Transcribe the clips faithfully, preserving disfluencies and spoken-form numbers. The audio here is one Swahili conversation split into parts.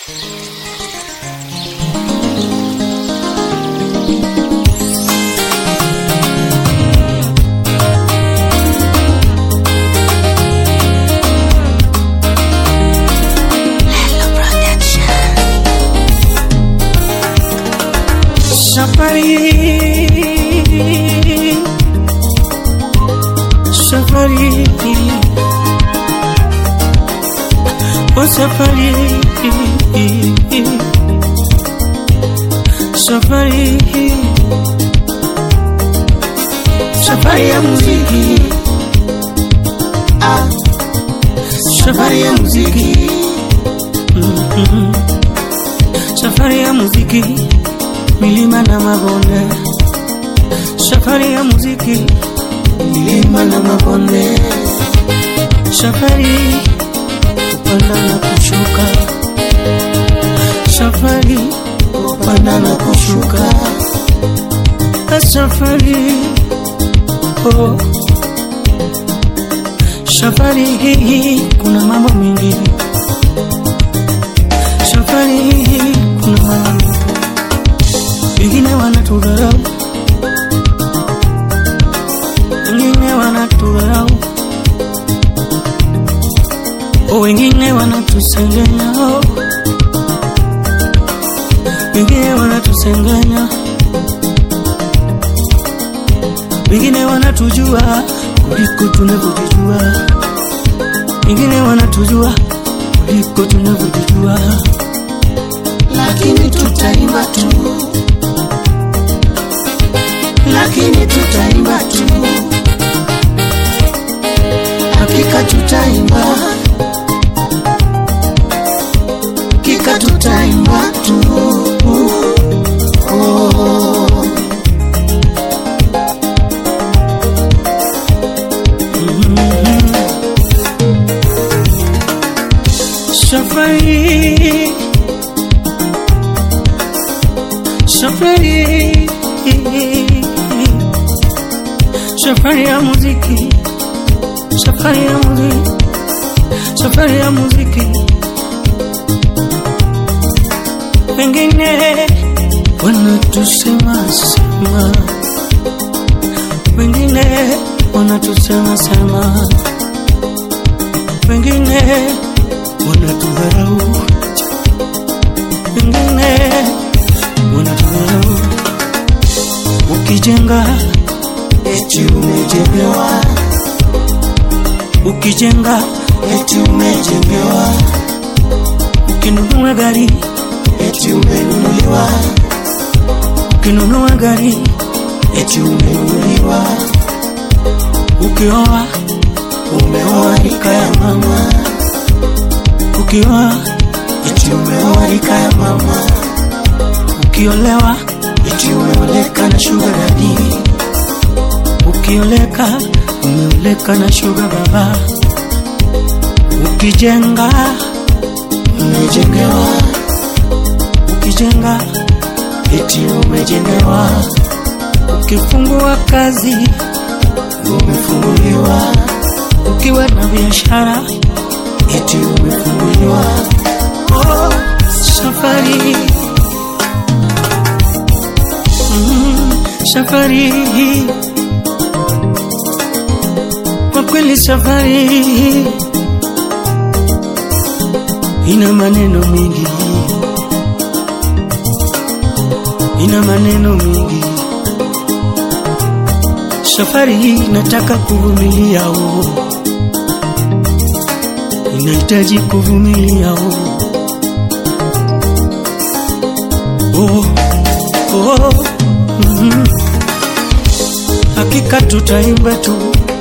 Safari, safari, oh safari, safari, safari ya muziki, ah, safari ya muziki, mm-hmm. Safari ya muziki. Milima na mabonde, safari ya muziki. Milima na mabonde, safari kupanda na kushuka, safari kupanda na kushuka, safari oh. Safari hii kuna mambo mengi, safari hii kuna mambo mengi. Wengine wanatudharau, wengine wanatudharau, oh, wengine wanatusengenya, oh, wengine wanatusengenya, wengine wanatujua kuliko tunavyojijua, wengine wanatujua kuliko tunavyojijua, lakini tutaimba tu, lakini tutaimba tu, hakika tutaimba, hakika tutaimba tu, oh. Mm-hmm. Safari, safari, safari ya muziki, safari ya muziki, safari ya muziki. Wengine wanatusema sema, wengine wanatusema sema, wengine wanatudharau, wengine wanatudharau. Ukijenga eti umejengewa, ukijenga eti umejengewa, ukinunua gari eti umenunuliwa, ukinunua gari eti umenunuliwa, ukioa umeoa rika ya mama, ukioa eti umeoa rika ya mama, ukiolewa eti umeoleka na sugar daddy, ukioleka umeoleka na sugar baba. Ukijenga umejengewa, ukijenga eti umejengewa, ukifungua kazi umefunguliwa, ukiwa na biashara eti umefunguliwa. Oh, safari, mm, safari, kwa kweli safari ina maneno mengi, ina maneno mengi. Safari hii inataka kuvumilia, oh, inahitaji kuvumilia, oh, oh, oh, mm-hmm. Hakika tutaimba tu,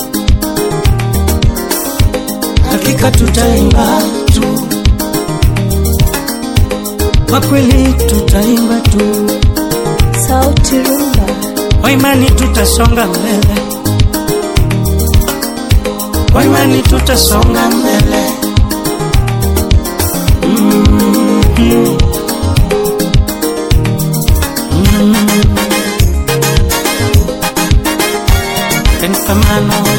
hakika tutaimba tu, kwa kweli tutaimba tu. Sauti Rumba, kwa imani tutasonga mbele, kwa imani tutasonga mbele. Mm-hmm. Mm-hmm. Pensamano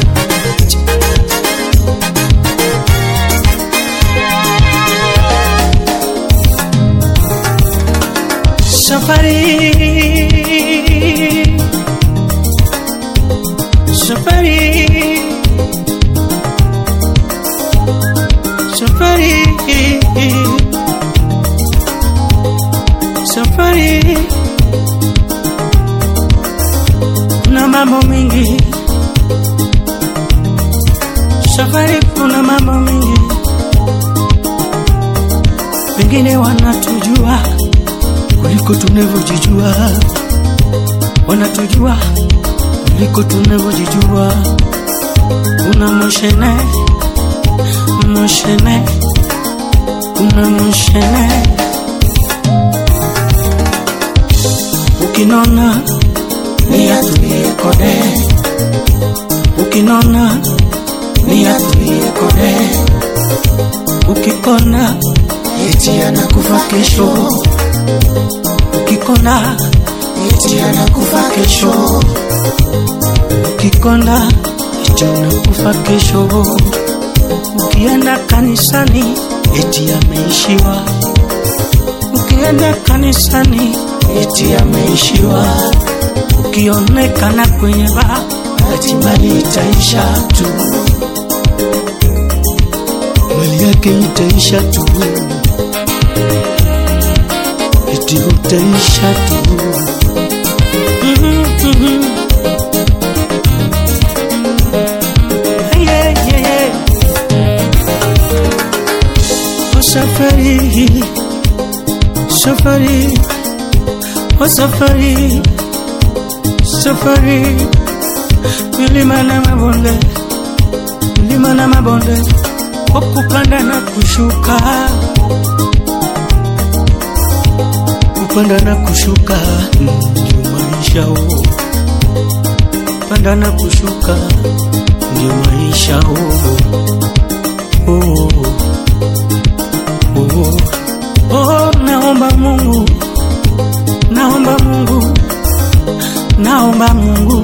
Safari, safari, safari, safari. Kuna mambo mingi safari, kuna mambo mingi. Wengine wanatujua kuliko tunavyojijua, wanatujua kuliko tunavyojijua. Una moshene, moshene, una moshene. Ukinona ni atulie kode, ukinona ni atulie kode. Ukikona eti anakufa kesho, ukikona eti anakufa kesho, ukikona eti anakufa kesho. Ukienda kanisani eti ameishiwa, ukienda kanisani eti ameishiwa. Ukionekana kwenye baa eti mali itaisha tu, mali yake itaisha tu, eti utaisha tu. Mm-hmm. Yeah, yeah, yeah. Oh, safari, safari, oh safari, safari. Milima na mabonde, milima na mabonde, kupanda na kushuka, kupanda na kushuka, ndio maisha oh. Kupanda na kushuka, ndio maisha oh. Oh, oh, oh, oh. Naomba Mungu, naomba Mungu, naomba Mungu.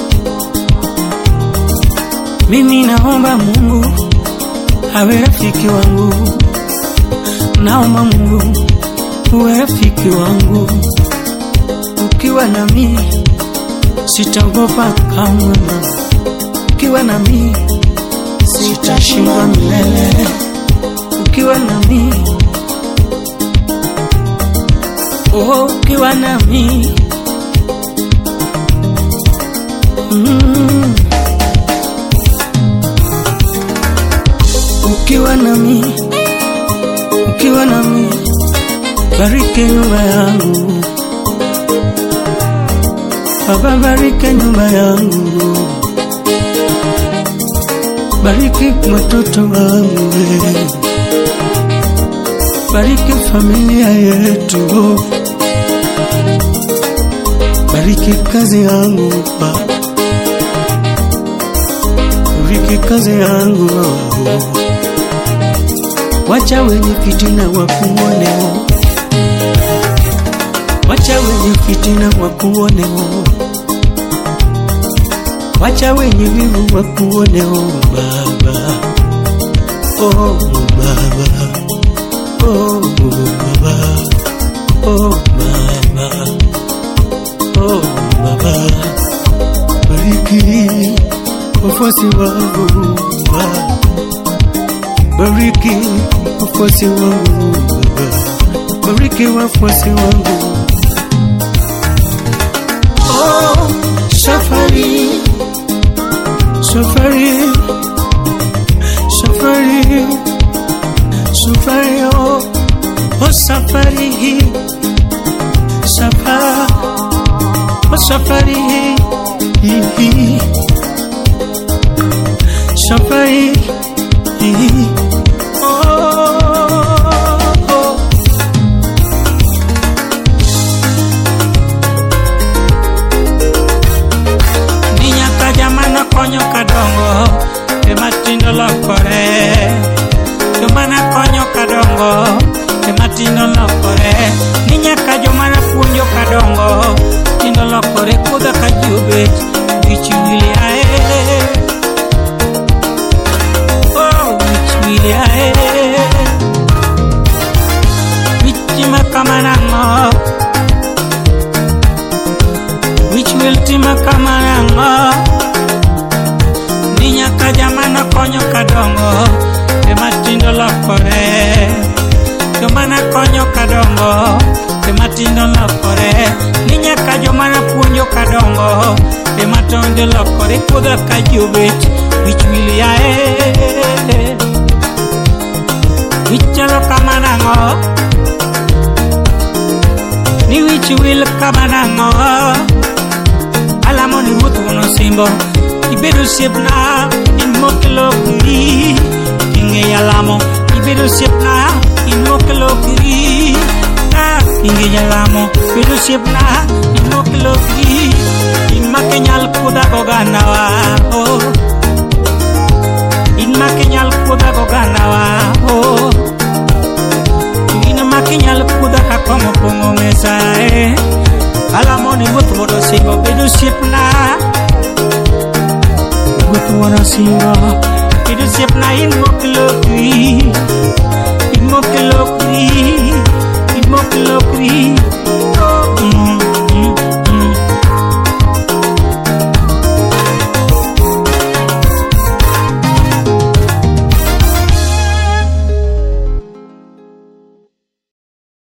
Mimi naomba Mungu awe rafiki wangu, naomba Mungu uwe rafiki wangu. Ukiwa nami sitaogopa kamwe, ukiwa nami sitashindwa milele. Ukiwa nami, oh, ukiwa nami, mm. Ukiwa nami, ukiwa nami, bariki nyumba yangu Baba, bariki nyumba yangu, bariki watoto wangu, bariki familia yetu, bariki kazi yangu, bariki kazi yangu. Wacha wenye fitina wakuone, wacha wenye fitina wakuone, wacha wenye wivu wakuone oh Baba, oh Baba, oh Baba, oh Baba, oh Baba. Bariki wafuasi wangu, bariki wafuasi wangu, bariki wafuasi wangu. Oh, safari, safari, safari, safari, oh, oh safari, safari, oh safari, safari, konyo kadongo e matindo lokore, jomana konyo kadongo e matindo lokore. Ni nyaka jomana puonjo kadongo tindo lokore, kudha ka jubet wich wili ae, oh wich wili ae, wich ma kamana ngo gima kamanang'o ni nyaka jamana konyo kadongo ema tindo lokore, jomana konyo kadongo ema tindo lokore, ni nyaka jomana puonjo kadongo ema tonde lokore. Puodho ka jobet wich wil yae, wich chalo kamanang'o ni wich wil kamanang'o. Alamo ni ruoth wono simbo ibedo siepna in mokelokri, ing'e alamo ibedo siepna in mokelokri, ing'e alamo bedo siepna in mokelokri, in makenyal kuda gogandawa, oh in makenyal kuda gogandawa, oh in makenyal kuda kakomo pongo mesa, eh alamo ni ruoth wono simbo bedo siepna, ruoth wono simbo bedo siepna in mokelokri, in mokelokri.